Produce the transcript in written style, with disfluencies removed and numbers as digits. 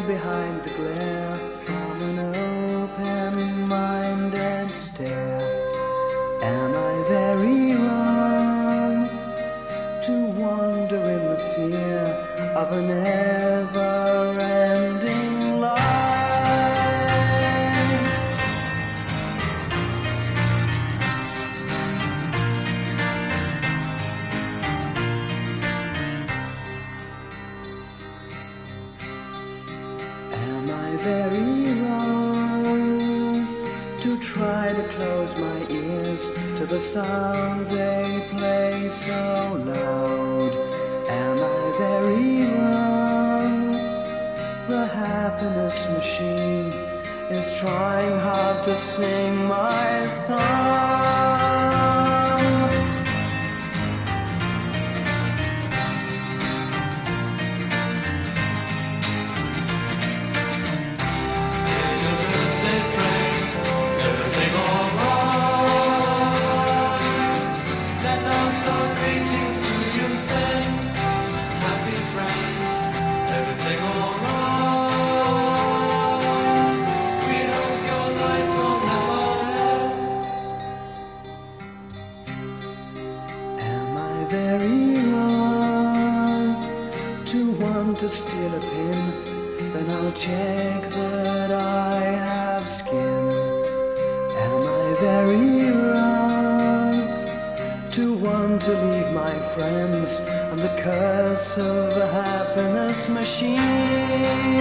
hide behind the glare from an open-minded stare? Am I very wrong to wander in the fear of a never-ending life? Am I very wrong to try to close my ears to the sound they play so loud? Am I very wrong? The happiness machine is trying hard to sing my song. Very wrong to want to steal a pin, then I'll check that I have skin. Am I very wrong to want to leave my friends on the curse of the happiness machine?